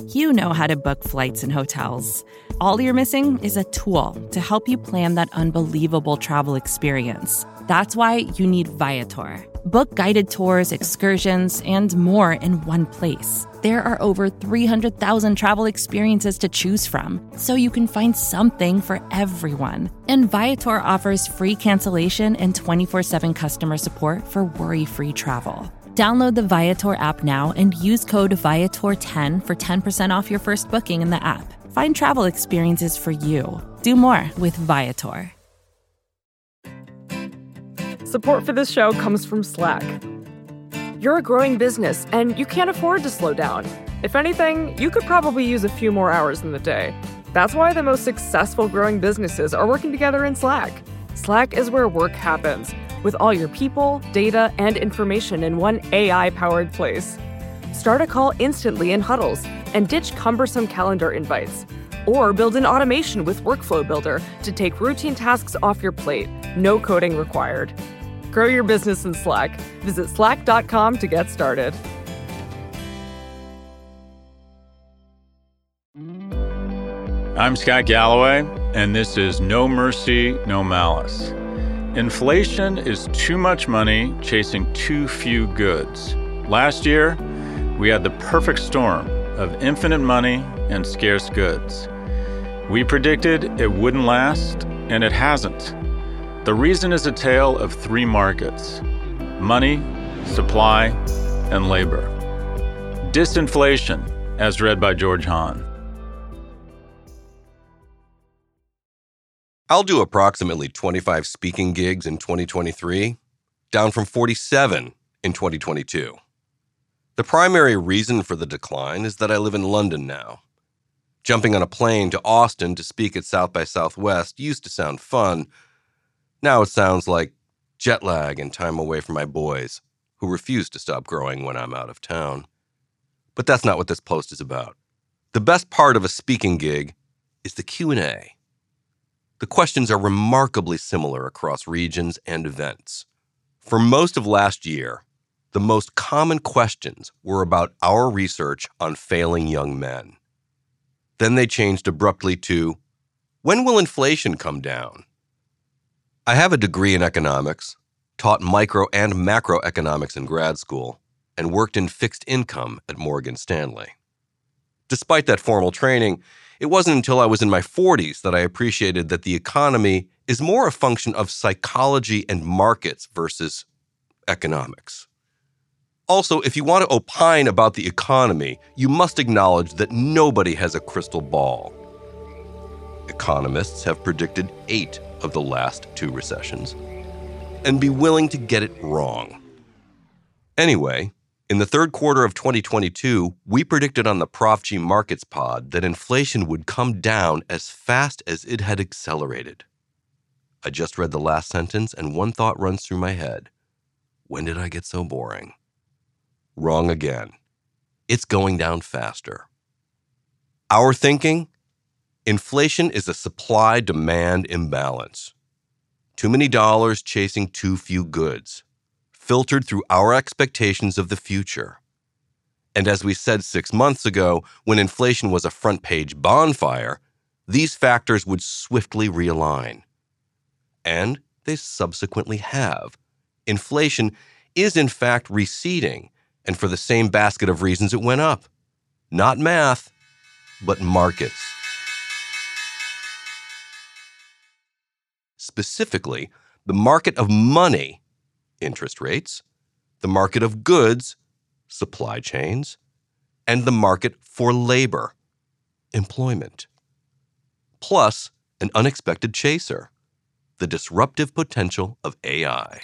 You know how to book flights and hotels. All you're missing is a tool to help you plan that unbelievable travel experience. That's why you need Viator. Book guided tours, excursions, and more in one place. There are over 300,000 travel experiences to choose from, so you can find something for everyone. And Viator offers free cancellation and 24/7 customer support for worry-free travel. Download the Viator app now and use code Viator10 for 10% off your first booking in the app. Find travel experiences for you. Do more with Viator. Support for this show comes from Slack. You're a growing business and you can't afford to slow down. If anything, you could probably use a few more hours in the day. That's why the most successful growing businesses are working together in Slack. Slack is where work happens, with all your people, data, and information in one AI-powered place. Start a call instantly in huddles and ditch cumbersome calendar invites. Or build an automation with Workflow Builder to take routine tasks off your plate. No coding required. Grow your business in Slack. Visit slack.com to get started. I'm Scott Galloway, and this is No Mercy, No Malice. Inflation is too much money chasing too few goods. Last year, we had the perfect storm of infinite money and scarce goods. We predicted it wouldn't last, and it hasn't. The reason is a tale of three markets: money, supply, and labor. Disinflation, as read by George Hahn. I'll do approximately 25 speaking gigs in 2023, down from 47 in 2022. The primary reason for the decline is that I live in London now. Jumping on a plane to Austin to speak at South by Southwest used to sound fun. Now it sounds like jet lag and time away from my boys, who refuse to stop growing when I'm out of town. But that's not what this post is about. The best part of a speaking gig is the Q&A. The questions are remarkably similar across regions and events. For most of last year, the most common questions were about our research on failing young men. Then they changed abruptly to, when will inflation come down? I have a degree in economics, taught micro and macroeconomics in grad school, and worked in fixed income at Morgan Stanley. Despite that formal training, it wasn't until I was in my 40s that I appreciated that the economy is more a function of psychology and markets versus economics. Also, if you want to opine about the economy, you must acknowledge that nobody has a crystal ball. Economists have predicted 8 of the last 2 recessions, and be willing to get it wrong. Anyway, in the third quarter of 2022, we predicted on the Prof G Markets pod that inflation would come down as fast as it had accelerated. I just read the last sentence and one thought runs through my head. When did I get so boring? Wrong again. It's going down faster. Our thinking? Inflation is a supply-demand imbalance. Too many dollars chasing too few goods, filtered through our expectations of the future. And as we said 6 months ago, when inflation was a front-page bonfire, these factors would swiftly realign. And they subsequently have. Inflation is in fact receding, and for the same basket of reasons it went up. Not math, but markets. Specifically, the market of money, interest rates, the market of goods, supply chains, and the market for labor, employment. Plus, an unexpected chaser, the disruptive potential of AI.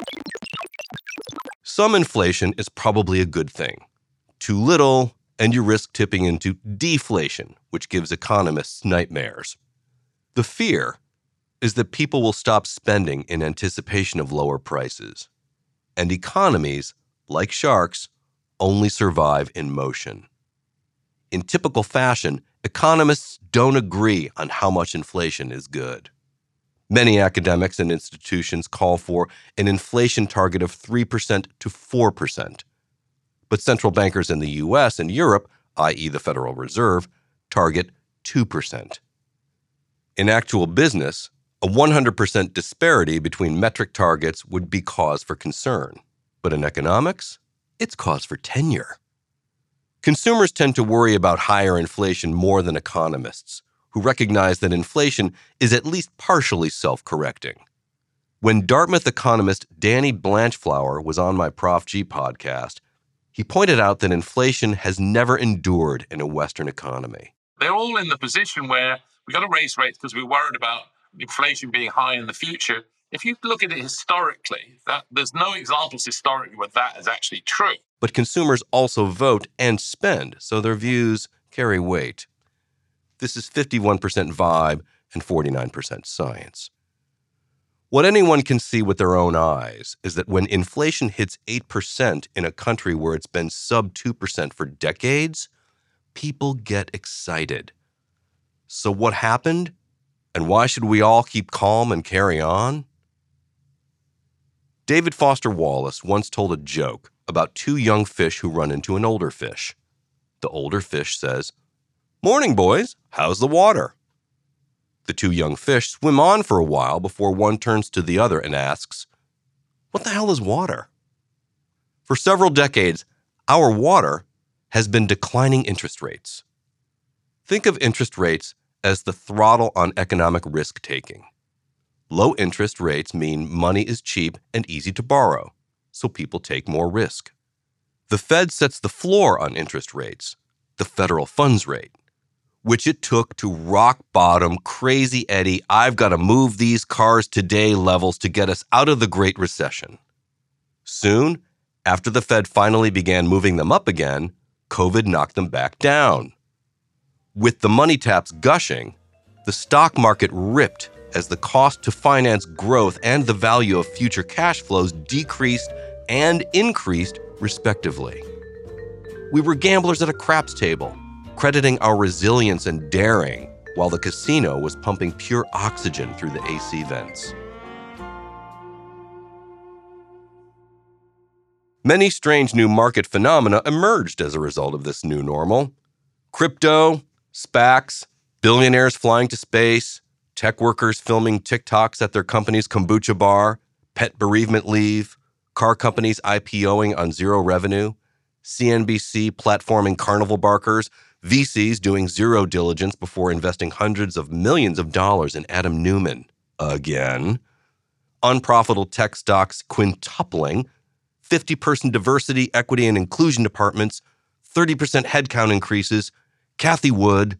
Some inflation is probably a good thing. Too little, and you risk tipping into deflation, which gives economists nightmares. The fear is that people will stop spending in anticipation of lower prices. And economies, like sharks, only survive in motion. In typical fashion, economists don't agree on how much inflation is good. Many academics and institutions call for an inflation target of 3% to 4%. But central bankers in the US and Europe i.e. the Federal Reserve, target 2%. In actual business, a 100% disparity between metric targets would be cause for concern. But in economics, it's cause for tenure. Consumers tend to worry about higher inflation more than economists, who recognize that inflation is at least partially self-correcting. When Dartmouth economist Danny Blanchflower was on my Prof G podcast, he pointed out that inflation has never endured in a Western economy. They're all in the position where we've got to raise rates because we're worried about inflation being high in the future. If you look at it historically, there's no examples historically where that is actually true. But consumers also vote and spend, so their views carry weight. This is 51% vibe and 49% science. What anyone can see with their own eyes is that when inflation hits 8% in a country where it's been sub 2% for decades, people get excited. So what happened? And why should we all keep calm and carry on? David Foster Wallace once told a joke about two young fish who run into an older fish. The older fish says, "Morning, boys. How's the water?" The two young fish swim on for a while before one turns to the other and asks, "What the hell is water?" For several decades, our water has been declining interest rates. Think of interest rates as the throttle on economic risk-taking. Low interest rates mean money is cheap and easy to borrow, so people take more risk. The Fed sets the floor on interest rates, the federal funds rate, which it took to rock bottom, crazy Eddie, I've got to move these cars today levels to get us out of the Great Recession. Soon, after the Fed finally began moving them up again, COVID knocked them back down. With the money taps gushing, the stock market ripped as the cost to finance growth and the value of future cash flows decreased and increased respectively. We were gamblers at a craps table, crediting our resilience and daring, while the casino was pumping pure oxygen through the AC vents. Many strange new market phenomena emerged as a result of this new normal. Crypto, SPACs, billionaires flying to space, tech workers filming TikToks at their company's kombucha bar, pet bereavement leave, car companies IPOing on zero revenue, CNBC platforming carnival barkers, VCs doing zero diligence before investing hundreds of millions of dollars in Adam Neumann again, unprofitable tech stocks quintupling, 50-person diversity, equity, and inclusion departments, 30% headcount increases, Cathie Wood.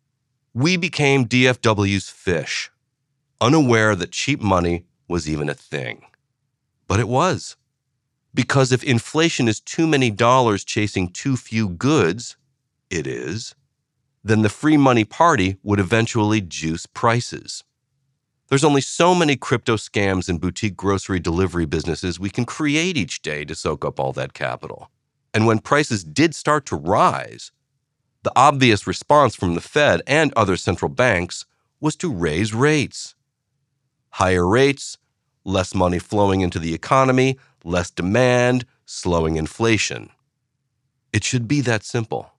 We became DFW's fish, unaware that cheap money was even a thing. But it was. Because if inflation is too many dollars chasing too few goods, it is, then the free money party would eventually juice prices. There's only so many crypto scams and boutique grocery delivery businesses we can create each day to soak up all that capital. And when prices did start to rise, the obvious response from the Fed and other central banks was to raise rates. Higher rates, less money flowing into the economy, less demand, slowing inflation. It should be that simple.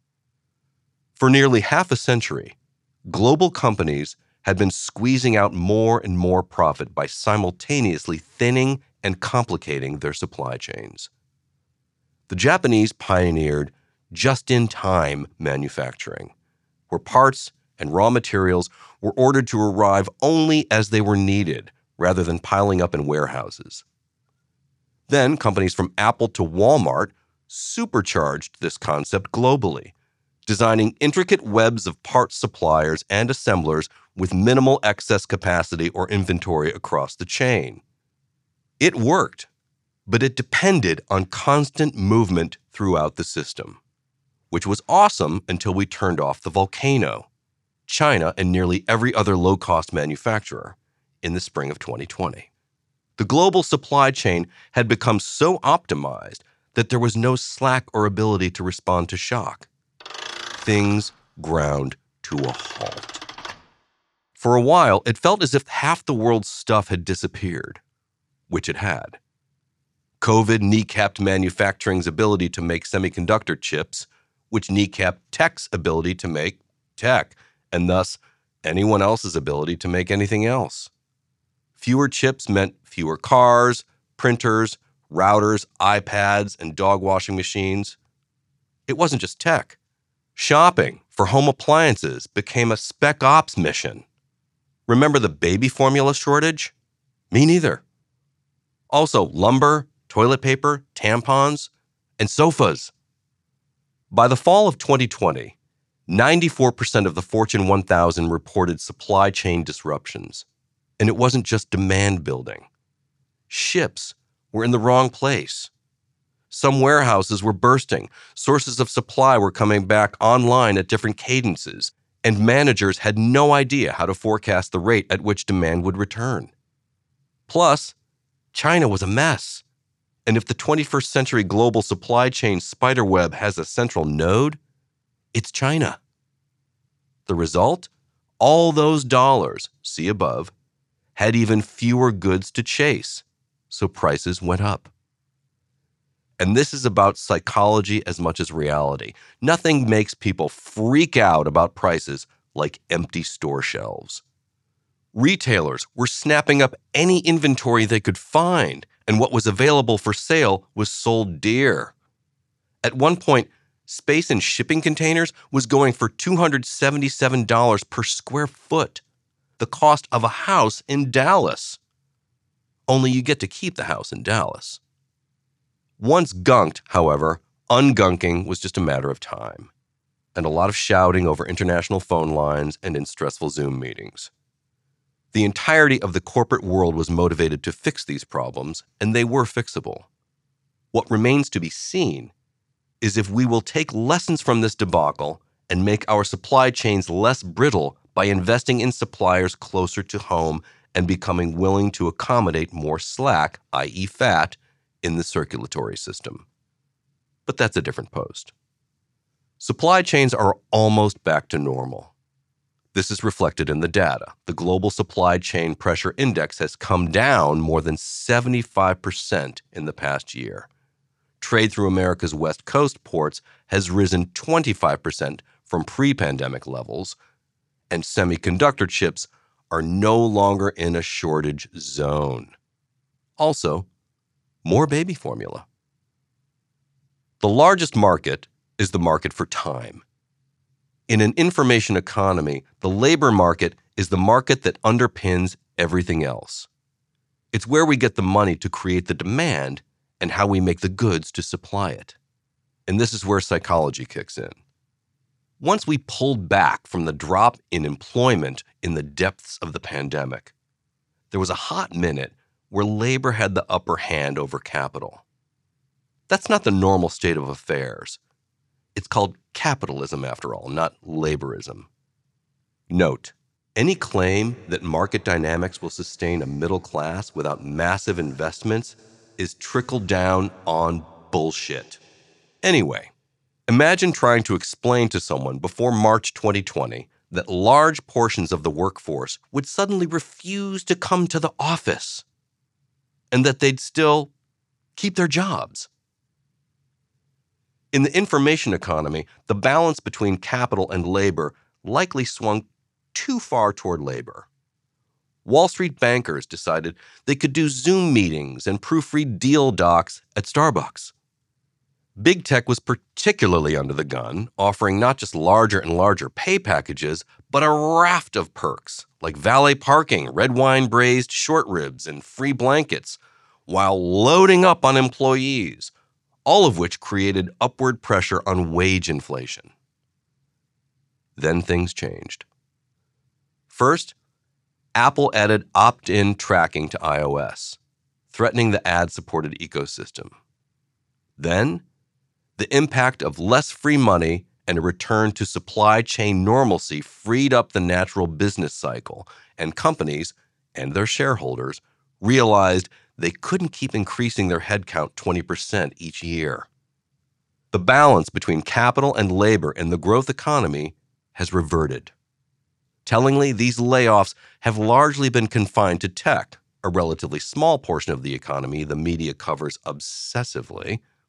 For nearly half a century, global companies had been squeezing out more and more profit by simultaneously thinning and complicating their supply chains. The Japanese pioneered just-in-time manufacturing, where parts and raw materials were ordered to arrive only as they were needed, rather than piling up in warehouses. Then companies from Apple to Walmart supercharged this concept globally, designing intricate webs of parts suppliers and assemblers with minimal excess capacity or inventory across the chain. It worked, but it depended on constant movement throughout the system, which was awesome until we turned off the volcano, China and nearly every other low-cost manufacturer, in the spring of 2020. The global supply chain had become so optimized that there was no slack or ability to respond to shock. Things ground to a halt. For a while, it felt as if half the world's stuff had disappeared, which it had. COVID kneecapped manufacturing's ability to make semiconductor chips, which kneecapped tech's ability to make tech, and thus anyone else's ability to make anything else. Fewer chips meant fewer cars, printers, routers, iPads, and dog washing machines. It wasn't just tech. Shopping for home appliances became a spec ops mission. Remember the baby formula shortage? Me neither. Also, lumber, toilet paper, tampons, and sofas. By the fall of 2020, 94% of the Fortune 1000 reported supply chain disruptions. And it wasn't just demand building. Ships were in the wrong place. Some warehouses were bursting, sources of supply were coming back online at different cadences, and managers had no idea how to forecast the rate at which demand would return. Plus, China was a mess. And if the 21st century global supply chain spiderweb has a central node, it's China. The result? All those dollars, see above, had even fewer goods to chase, so prices went up. And this is about psychology as much as reality. Nothing makes people freak out about prices like empty store shelves. Retailers were snapping up any inventory they could find, and what was available for sale was sold dear. At one point, space in shipping containers was going for $277 per square foot, the cost of a house in Dallas. Only you get to keep the house in Dallas. Once gunked, however, ungunking was just a matter of time, and a lot of shouting over international phone lines and in stressful Zoom meetings. The entirety of the corporate world was motivated to fix these problems, and they were fixable. What remains to be seen is if we will take lessons from this debacle and make our supply chains less brittle by investing in suppliers closer to home and becoming willing to accommodate more slack, i.e. fat, in the circulatory system. But that's a different post. Supply chains are almost back to normal. This is reflected in the data. The Global Supply Chain Pressure Index has come down more than 75% in the past year. Trade through America's West Coast ports has risen 25% from pre-pandemic levels, and semiconductor chips are no longer in a shortage zone. Also, more baby formula. The largest market is the market for time. In an information economy, the labor market is the market that underpins everything else. It's where we get the money to create the demand and how we make the goods to supply it. And this is where psychology kicks in. Once we pulled back from the drop in employment in the depths of the pandemic, there was a hot minute where labor had the upper hand over capital. That's not the normal state of affairs. It's called capitalism, after all, not laborism. Note, any claim that market dynamics will sustain a middle class without massive investments is trickle-down on bullshit. Anyway, imagine trying to explain to someone before March 2020 that large portions of the workforce would suddenly refuse to come to the office and that they'd still keep their jobs. In the information economy, the balance between capital and labor likely swung too far toward labor. Wall Street bankers decided they could do Zoom meetings and proofread deal docs at Starbucks. Big tech was particularly under the gun, offering not just larger and larger pay packages, but a raft of perks like valet parking, red wine braised short ribs, and free blankets, while loading up on employees, all of which created upward pressure on wage inflation. Then things changed. First, Apple added opt-in tracking to iOS, threatening the ad-supported ecosystem. Then, the impact of less free money and a return to supply chain normalcy freed up the natural business cycle, and companies and their shareholders realized they couldn't keep increasing their headcount 20% each year. The balance between capital and labor in the growth economy has reverted. Tellingly, these layoffs have largely been confined to tech, a relatively small portion of the economy the media covers obsessively.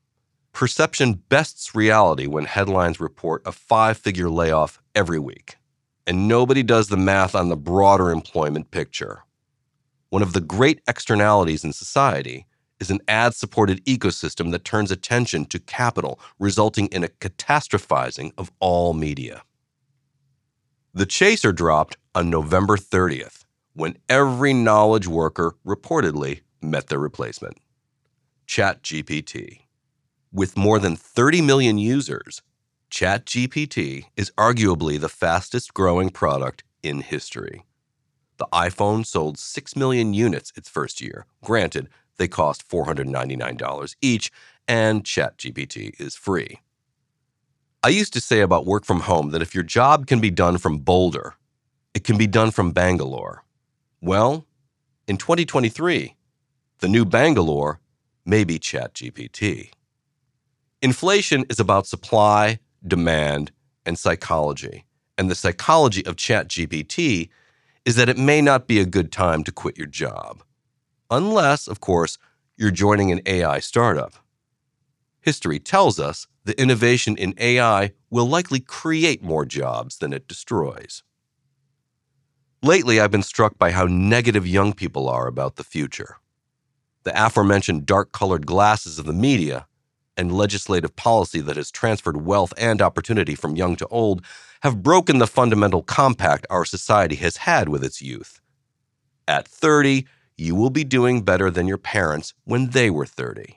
Perception bests reality when headlines report a 5-figure layoff every week, and nobody does the math on the broader employment picture. One of the great externalities in society is an ad-supported ecosystem that turns attention to capital, resulting in a catastrophizing of all media. The chaser dropped on November 30th, when every knowledge worker reportedly met their replacement: ChatGPT. With more than 30 million users, ChatGPT is arguably the fastest-growing product in history. The iPhone sold 6 million units its first year. Granted, they cost $499 each, and ChatGPT is free. I used to say about work from home that if your job can be done from Boulder, it can be done from Bangalore. Well, in 2023, the new Bangalore may be ChatGPT. Inflation is about supply, demand, and psychology. And the psychology of ChatGPT is that it may not be a good time to quit your job. Unless, of course, you're joining an AI startup. History tells us that innovation in AI will likely create more jobs than it destroys. Lately, I've been struck by how negative young people are about the future. The aforementioned dark-colored glasses of the media and legislative policy that has transferred wealth and opportunity from young to old have broken the fundamental compact our society has had with its youth. At 30, you will be doing better than your parents when they were 30.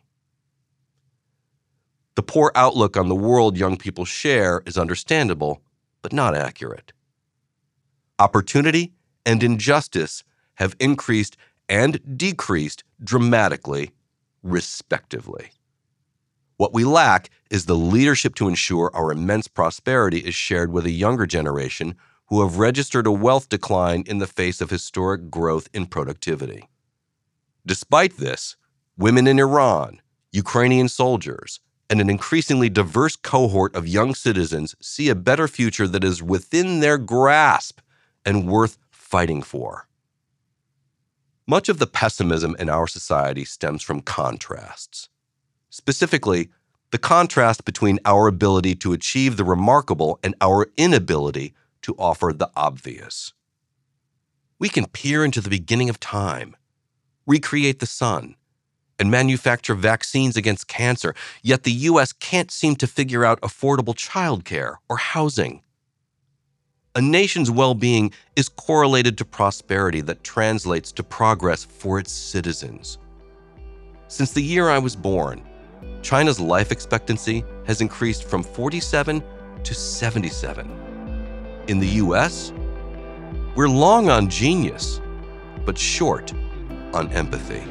The poor outlook on the world young people share is understandable, but not accurate. Opportunity and injustice have increased and decreased dramatically, respectively. What we lack is the leadership to ensure our immense prosperity is shared with a younger generation who have registered a wealth decline in the face of historic growth in productivity. Despite this, women in Iran, Ukrainian soldiers, and an increasingly diverse cohort of young citizens see a better future that is within their grasp and worth fighting for. Much of the pessimism in our society stems from contrasts. Specifically, the contrast between our ability to achieve the remarkable and our inability to offer the obvious. We can peer into the beginning of time, recreate the sun, and manufacture vaccines against cancer, yet the U.S. can't seem to figure out affordable childcare or housing. A nation's well-being is correlated to prosperity that translates to progress for its citizens. Since the year I was born, China's life expectancy has increased from 47 to 77. In the U.S., we're long on genius, but short on empathy.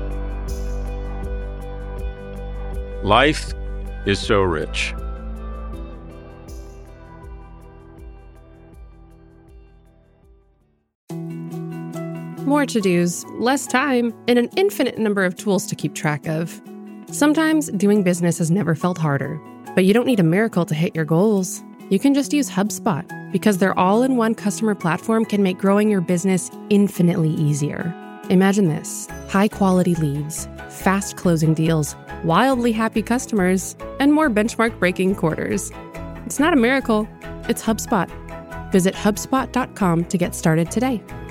Life is so rich. More to-dos, less time, and an infinite number of tools to keep track of. Sometimes doing business has never felt harder, but you don't need a miracle to hit your goals. You can just use HubSpot, because their all-in-one customer platform can make growing your business infinitely easier. Imagine this: high-quality leads, fast closing deals, wildly happy customers, and more benchmark-breaking quarters. It's not a miracle, it's HubSpot. Visit HubSpot.com to get started today.